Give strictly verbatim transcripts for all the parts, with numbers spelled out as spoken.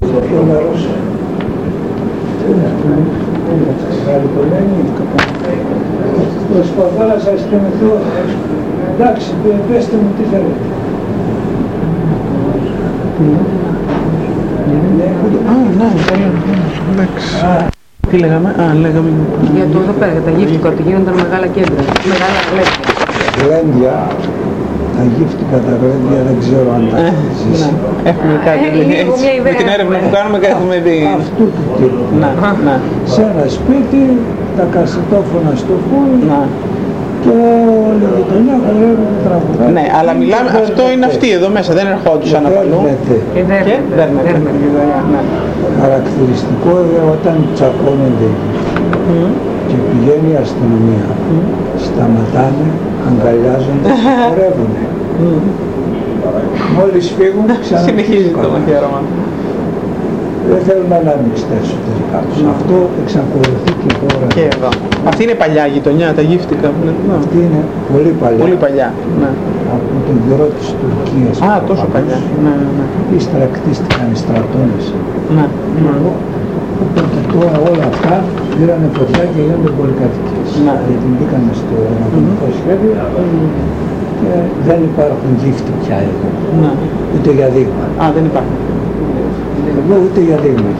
πιο βαρός. Προσπαθώ να σας θυμηθώ. Εντάξει, πέστε μου τι θέλετε. Α, ναι, εντάξει. Τι λέγαμε, α, λέγαμε... Για το εδώ πέρα, τα γύφτικα, ότι γίνονταν μεγάλα κέντρα, μεγάλα γλέντια. Γλέντια, τα γύφτικα, τα γλέντια δεν ξέρω αν τα ζήσει. Έχουμε κάτι, με την έρευνα που κάνουμε και έχουμε δει. Αυτού του τύπου. Να, να. Σε ένα σπίτι, τα κασετόφωνα στο φουλ και όλη η γειτονιά χορεύουν τραγουδάκια. Ναι, αλλά μιλάμε, αυτό είναι αυτοί εδώ μέσα, δεν ερχόντουσαν από αλλού. Και δέρνεται. Χαρακτηριστικό είναι όταν τσακώνονται mm. και πηγαίνει η αστυνομία, mm. σταματάνε, αγκαλιάζονται, χορεύουνε. Mm. Μόλις φύγουν, συνεχίζει το μαχαίρωμα. Δεν θέλουν να ανοίξετε εσωτερικά τους. Mm. Αυτό εξακολουθεί και τώρα. Και εδώ. Αυτή είναι παλιά γειτονιά, τα γύφτικα. Αυτή είναι πολύ παλιά. Πολύ παλιά. Ναι. Από τον καιρό της Τουρκίας. Α, τόσο παλιά. Ναι, ναι, ναι. Ύστερα κτίστηκαν οι στρατώνες. Ναι. Mm. Οπότε τώρα όλα αυτά πήρανε φωτιά και γίνονται πολυκατοικίες. Ναι. Γιατί μπήκανε στο ανατολικό mm. σχέδιο mm. και δεν υπάρχουν γύφτη πια εδώ. Ναι. Ούτε για δείγμα. Α, δεν υπάρχουν. Εγώ ούτε για δείγμα.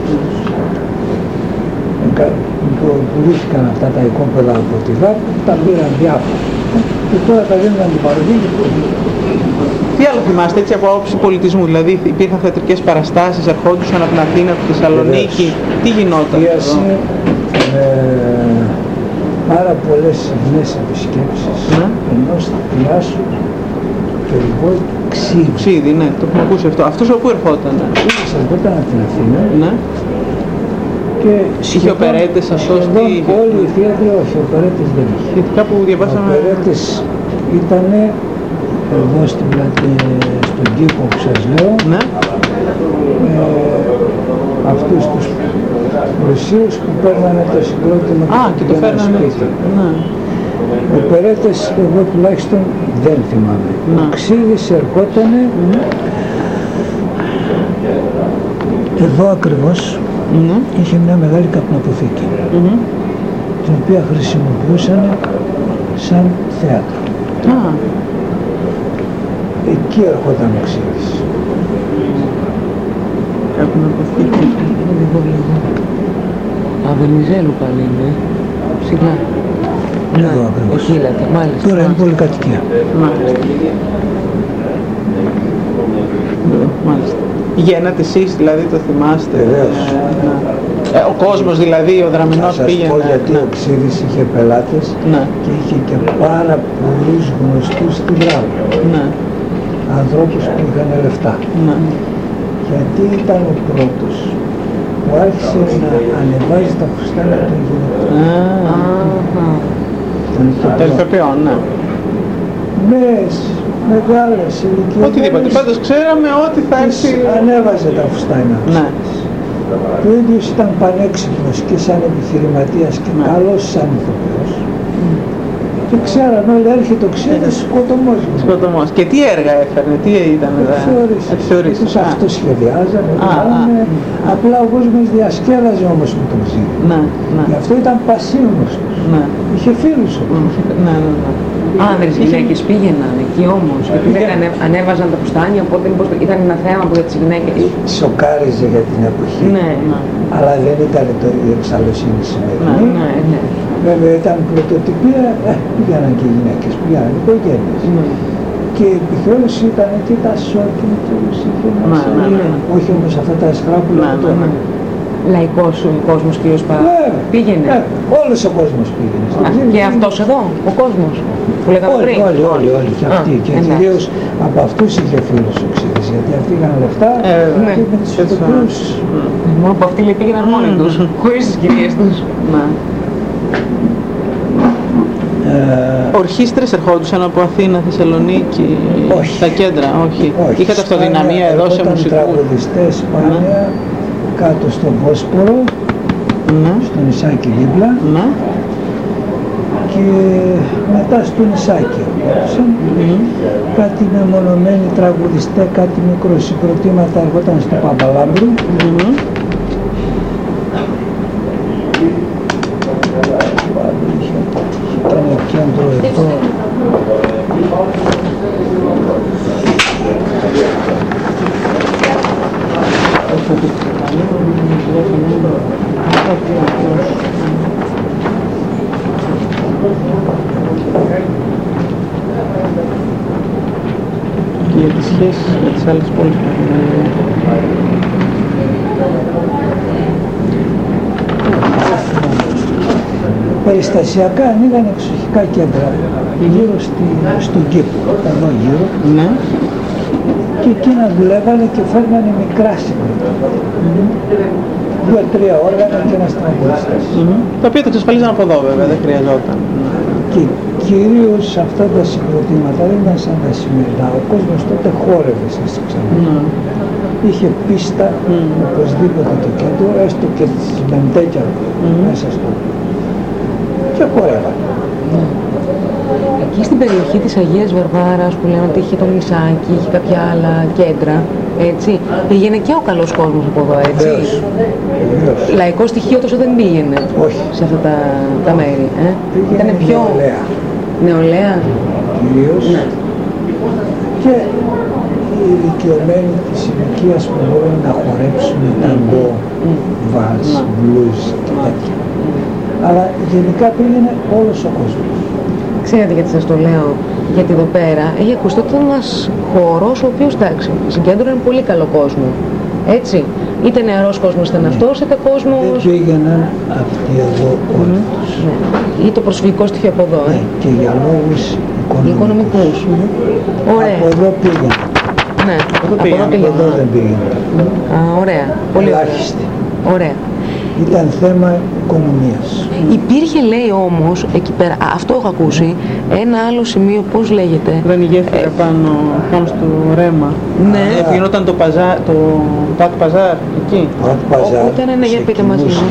Πουλήθηκαν αυτά τα οικόπεδα από τη ΔΑΠ, τα πήραν διάφορα. Και τώρα τα δίνουν την παροχή και τι άλλο θυμάστε έτσι από άποψη πολιτισμού, δηλαδή υπήρχαν θεατρικές παραστάσεις, ερχόντουσαν από την Αθήνα, από τη Θεσσαλονίκη, τι γινόταν? Πίαση, με πάρα πολλές συχνές επισκέψεις ναι. ενός θειάσου και λοιπόν Ξύδι. Ξύδι, ναι, το έχουμε ακούσει αυτό. Αυτός όπου ερχόταν? Ερχόταν από την Αθήνα. Ναι. Και είχε οπερέτες αυτός τι είχε? Όλοι οι θέατροι, όχι, οπερέτες δεν είχε. Γιατί κάπου διαβάσαμε... Οπερέτες ήτανε εδώ στην πλάτη, στον κήπο που σας λέω. Ναι. Ε, αυτούς τους πλουσίους που παίρνανε το συγκρότημα Α, και το φέρνανε σπίτι. Ναι. Οπερέτες εγώ τουλάχιστον δεν θυμάμαι. Ναι. Ο Ξύδης ερχότανε mm. εδώ ακριβώς. Mm-hmm. Είχε μια μεγάλη καπνοποθήκη mm-hmm. την οποία χρησιμοποιούσαν σαν θέατρο. Ah. Εκεί ερχόταν ο Ξύδης. Καπνοποθήκη. Λίγο λίγο. Αβενιζέλου πάλι είναι. Σιγά. Ναι, εδώ ακριβώς. Εκεί λέτε, μάλιστα. Τώρα είναι πολυκατοικία. Μάλιστα. Μάλιστα. Πηγαίνατε εσείς δηλαδή, το θυμάστε? Βεβαίως. Ε, ο κόσμος δηλαδή, ο Δραμηνός πήγαινε. Θα σας πω γιατί ναι. ο Ξύδης είχε πελάτες ναι. και είχε και πάρα πολλούς γνωστούς στην Δράμη. Ναι. Ανθρώπους που είχαν λεφτά. Ναι. Γιατί ήταν ο πρώτος που άρχισε να ανεβάζει τα φουστάνα των γυναικών. Των ηθοποιών, ναι. Μες, μεγάλες ηλικίες. Οτιδήποτε. Πάντως ξέραμε ότι θα έρθει... Ανέβαζε τα φουστάνα. Ναι. Ο ίδιος ήταν πανέξυπνος και σαν επιχειρηματίας και ναι. καλός σαν ηθοποιός. Mm. Και ξέραν όλοι, έρχεται ο Ξύδης, σκοτωμός. Σκοτωμός. Και τι έργα έφερνε, τι ήταν εδώ? Επιθεωρήσεις. Τους αυτό σχεδιάζανε. Απλά ο κόσμος διασκέδαζε όμως με τον Ξύδη. Ναι, ναι. Γι' αυτό ήταν πασίωνος τους. Ναι. Είχε φίλους όμως. Ναι, ναι, ναι. Άνδρες, γυναίκες πήγαιναν εκεί όμως. Γιατί δεν ανέβαζαν τα φουστάνια, οπότε ήταν ένα θέμα που για τις γυναίκες. Σοκάριζε για την εποχή. Ναι, ναι. Αλλά δεν ήταν το ίδιο εξαλλοσύνη σημερινή. Ναι, ναι, ναι. Βέβαια ήταν πρωτοτυπία, ε, πήγαιναν και οι γυναίκες, πήγαιναν οι οικογένειες. Ναι. Και η επιθεώρηση ήταν και τα σόκιν και όλους είχε μέσα. Ναι, ναι, ναι. Όχι όμως αυτά τα εσχράπουλα που τώρα. Λαϊκός ο κόσμος κύριος Πα... Ναι, πήγαινε. Ναι, όλος ο κόσμος πήγαινε. Α, και αυτός εδώ, ο κόσμος που λέγαμε όλοι, πριν. Όλοι, όλοι, όλοι. Και αυτοί. Και κυρίως από αυτούς είχε φίλους ο Ξύδης, γιατί αυτοί είχαν λεφτά ε, ναι. και με τους ηθοποιούς. Μόνο από αυτοί λέει πήγαιναν μόνοι τους, χωρίς τις κυρίες τους. Ε, Ορχήστρες ερχόντουσαν από Αθήνα, Θεσσαλονίκη, όχι. Τα κέντρα, όχι. όχι. Είχατε αυτοδυναμία εδώ σε μουσικούς? Τραγουδιστές σπάνια, ναι. κάτω στο Βόσπορο, ναι. στο νησάκι δίπλα. Ναι. Και και μετά στο νησάκι mm-hmm. κάτι μεμονωμένοι τραγουδιστές, κάτι μικροσυγκροτήματα έρχονταν στο Παπαλάμπρου mm-hmm. ήταν κέντρο εδώ και για τις σχέσεις με τις άλλες πόλεις που έχουμε. Περιστασιακά ανοίγαν εξοχικά κέντρα γύρω στη, στον κήπο, εδώ γύρω ναι. και εκεί να δουλεύανε και φέρνανε μικρά συγκροτήματα. Mm-hmm. Δύο-τρία όργανα και ένας τραγουδιστής. Mm-hmm. Τα οποία τα εξασφαλίζαν από εδώ βέβαια, δεν χρειαζόταν. Και κυρίως αυτά τα συγκροτήματα δεν ήταν σαν τα σημερινά. Ο κόσμος τότε χόρευε στη Ξάνθη. Mm. Είχε πίστα mm. οπωσδήποτε το κέντρο, έστω και τις μεντέκια mm. μέσα στο και χορεύανε. Mm. Εκεί στην περιοχή της Αγίας Βαρβάρας που λέμε ότι είχε το νησάκι, είχε κάποια άλλα κέντρα, έτσι, πήγαινε και ο καλός κόσμος από εδώ, έτσι. Βεβαίως. Βεβαίως. Λαϊκό στοιχείο τόσο δεν πήγαινε. Όχι. Σε αυτά τα, τα μέρη. Ε? Ήταν πιο νεολαία. Νεολαία. Κυρίως. Ναι. Και οι ηλικιωμένοι της ηλικίας που μπορούν να χορέψουν ταγκό, βαλς, μπλουζ και τέτοια. Αλλά γενικά πήγαινε όλος ο κόσμος. Ξέρετε γιατί σας το λέω, γιατί εδώ πέρα έχει ακουστεί ότι ήταν ένας χώρος ο οποίος, εντάξει, συγκέντρωνε πολύ καλό κόσμο. Έτσι, είτε νεαρός κόσμος ήταν ναι. αυτός, είτε κόσμος... Δεν πήγαιναν αυτοί εδώ όλοι mm. τους. Ναι. Ή το προσφυγικό στοιχείο από εδώ, ναι, ε. και για λόγους οικονομικούς. οικονομικούς. Mm. Ωραία. Από εδώ πήγαιναν. Ναι, από εδώ, πήγαιναν. Από εδώ δεν πήγαιναν. Α, ωραία. Πολύ ελάχιστη. Ωραία. Ήταν θέμα οικονομίας. Υπήρχε, λέει όμως, εκεί πέρα, αυτό έχω ακούσει, ένα άλλο σημείο, πώς λέγεται. Δεν ηγέθηκε ε, πάνω, πάνω στο ρέμα. Ναι. Ε, γινόταν το παζάρ, το Πατ Παζάρ, εκεί. Πατ Παζάρ. Οπότε, ναι, ναι, για πείτε μας λίγο.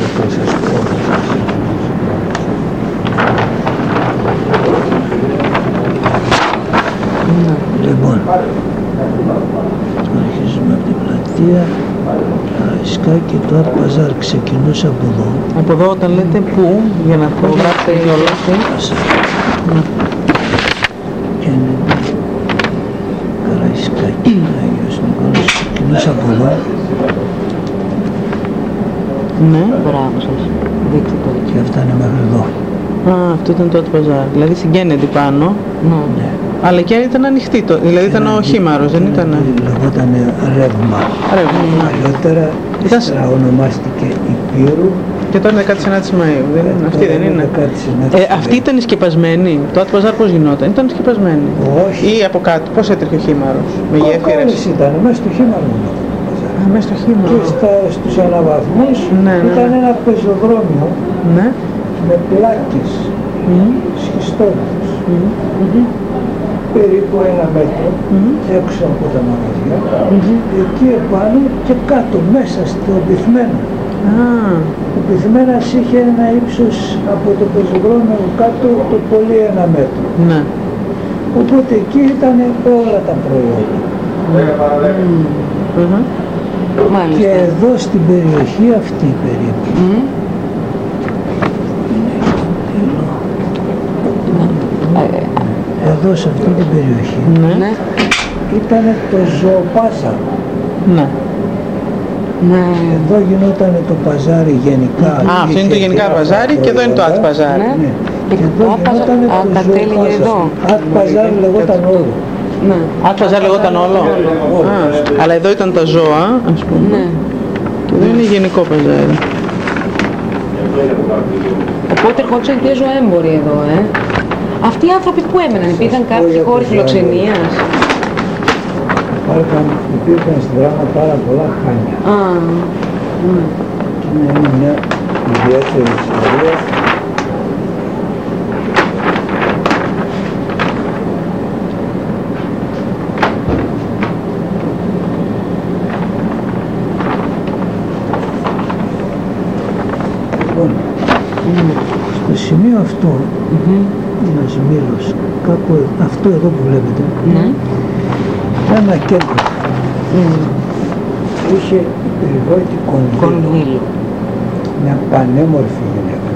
Λοιπόν, αρχίζουμε από την πλατεία. Σκάκι το Art Bazaar ξεκινούσε από εδώ. Από εδώ όταν λέτε πού, για να το γράψετε κιόλας. Κέννεντι, Καραϊσκάκι, Άγιος Νικόλας, ξεκινούσε από εδώ. Ναι. Μπράβο σας, δείξτε το. Και έφτανε μέχρι εδώ. Α, αυτό ήταν το Art Bazaar, δηλαδή στην Κέννεντι πάνω. Ναι. Αλλά και ήταν ανοιχτή, το, δηλαδή ήταν ο χήμαρος, δεν ήταν. Λεγόταν ρεύμα. Ρεύμα. Παλιότερα ύστερα ονομάστηκε Υπήρου. Και τώρα είναι δεκαεννέα Μαΐου, δεν είναι, αυτή δεν είναι. Ε, αυτή ήταν σκεπασμένη, το Art Bazaar πώς γινόταν, ήταν σκεπασμένη. Όχι. Ή από κάτω, πώς έτρεχε ο χήμαρος, με γέφυρες. Όλες ήταν, μέσα στο χήμαρο. Α, μέσα στο χήμαρο. Και στα, στους αναβαθμούς ναι, ναι, ήταν ναι. ένα πεζοδρόμιο ναι. με πλάκες mm. σχιστόδους. Mm. Περίπου ένα μέτρο mm-hmm. έξω από τα μαγαζιά, mm-hmm. εκεί επάνω και κάτω μέσα στο πυθμένα. Ah. Ο πυθμένας είχε ένα ύψος από το πεζοδρόμιο κάτω το πολύ ένα μέτρο. Ναι. Οπότε εκεί ήταν όλα τα προϊόντα. Mm. Mm-hmm. Και εδώ στην περιοχή αυτή περίπου. Mm. Εδώ σε αυτή την περιοχή ναι. ήταν το ζωοπάζαρ. Ναι. Ναι. Εδώ γινόταν το παζάρι γενικά. Α, αυτό είναι το γενικά παζάρι και εδώ είναι το Art Bazaar. Ναι. Ναι. Και εδώ γινόταν το ζωοπάζαρ. Art Bazaar λεγόταν όλο. Ναι. Art Bazaar λεγόταν όλο. Α, αλλά εδώ ήταν τα ζώα, ας πούμε. Ναι. Και εδώ είναι γενικό παζάρι. Οπότε ερχόντουσαν και ζωοέμποροι εδώ, ε. Αυτοί οι άνθρωποι που έμεναν, υπήρχαν κάποιοι χώροι φιλοξενίας. Υπήρχαν στην πράγμα πάρα πολλά χάνια. Α, mm. Και είναι μια ιδιαίτερη ιστορία. Λοιπόν, mm. στο σημείο αυτό mm-hmm. είναι ο Σμύρος, κάπου αυτό εδώ που βλέπετε, Ναι. ένα κέντρο. Mm. Είχε περιβόητη κονδύλο. Κονδύλο. Μια πανέμορφη γυναίκα.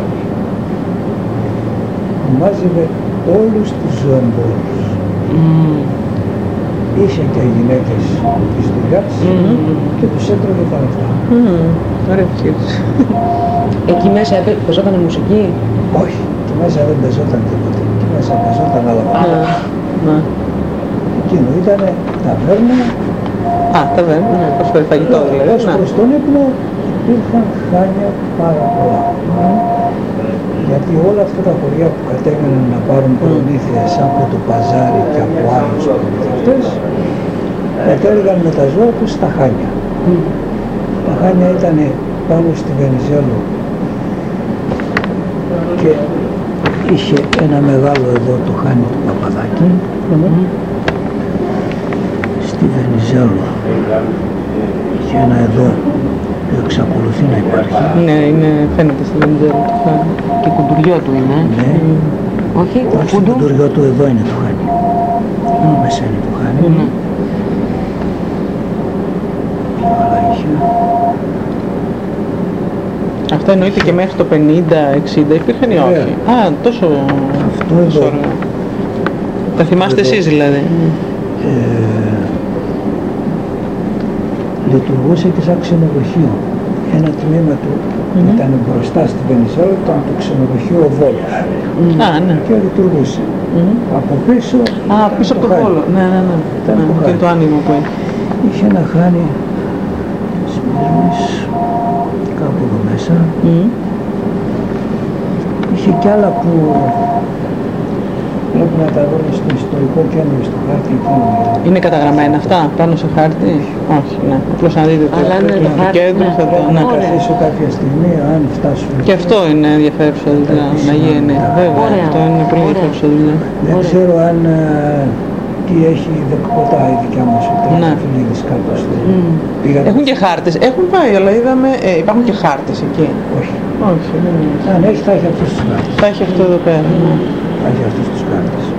Μάζευε όλους τους ζωεμπόρους. Mm. Είχε και γυναίκες της δουλειάς Mm. και τους έτρωγε τα λεφτά. Mm. Ωραία επιχείρηση. Εκεί μέσα έπαι- παίζονταν μουσική. Όχι, εκεί μέσα δεν παίζονταν τίποτα. Εκεί μέσα παίζονταν άλλα πράγματα. Ναι. Εκείνο ήταν ταβέρνα. Α, ταβέρνα, ναι, προσφέρει φαγητό δηλαδή. Ως Ναι. προς τον ύπνο υπήρχαν χάνια πάρα πολλά. Γιατί όλα αυτά τα χωριά που κατέβαιναν να πάρουν προμήθειες από το παζάρι και από άλλους προμηθευτές, κατέληγαν με τα ζώα τους στα χάνια. Τα χάνια ήταν πάνω στη Βενιζέλο και είχε ένα μεγάλο εδώ το χάνι του Παπαδάκη. Στη Βενιζέλο είχε ένα εδώ που εξακολουθεί να υπάρχει. Ναι, είναι, φαίνεται στη Βενιζέλο το χάνι. Και κουντουριό του είναι. Ναι. Όχι, Όχι, στο κουντου. κουντουριό του εδώ είναι το χάνι. Εδώ μέσα είναι το χάνι. Ναι. Ποιο άλλα είχε. Αυτά εννοείται και μέχρι το πενήντα εξήντα υπήρχαν ή όχι. Α, τόσο... Αυτό τόσο εδώ. ωραία. Τα θυμάστε Εδώ. εσείς δηλαδή. Ε, λειτουργούσε και σαν ξενοδοχείο. Ένα τμήμα του Μμμ. ήταν μπροστά στη Βενιζέλο, ήταν το ξενοδοχείο ο Βόλος. Α, ναι. Και λειτουργούσε. Μμμ. Από πίσω. Α, πίσω από το χάνι. Βόλο. Ναι, ναι, ναι. Ήταν Ναι, το και χάνι. το άνοιγμα που έχει. Είχε ένα χάνι Σμύρνης, κάπου εδώ μέσα. Μμμ. Είχε κι άλλα που πρέπει να τα δούμε στο ιστορικό κέντρο, στο χάρτη εκείνο. Είναι καταγραμμένα αυτά πάνω σε χάρτη. Όχι, ναι. Απλώς να δείτε το, Αλλά είναι το το χάρτη, κέντρο. ναι. Θα το, Πρέπει ναι. να Ωραία. καθίσω κάποια στιγμή, αν φτάσουμε. Και αυτό είναι ενδιαφέρουσα δουλειά να γίνει. Βέβαια, Ωραία. αυτό είναι πολύ Ωραία. ενδιαφέρουσα δουλειά. Δεν Ωραία. ξέρω αν ε, τι έχει δεκτά η δικιά μας ο Ναι. Φιλίδης κάπως. Μμ. Πήγατε. Έχουν και χάρτες. Έχουν πάει, αλλά είδαμε. Ε, υπάρχουν και χάρτες εκεί. Όχι. Όχι, δεν είναι. Αν έχει θα έχει αυτούς τους χάρτες. Θα έχει αυτό εδώ πέρα. Θα έχει αυτούς τους χάρτες.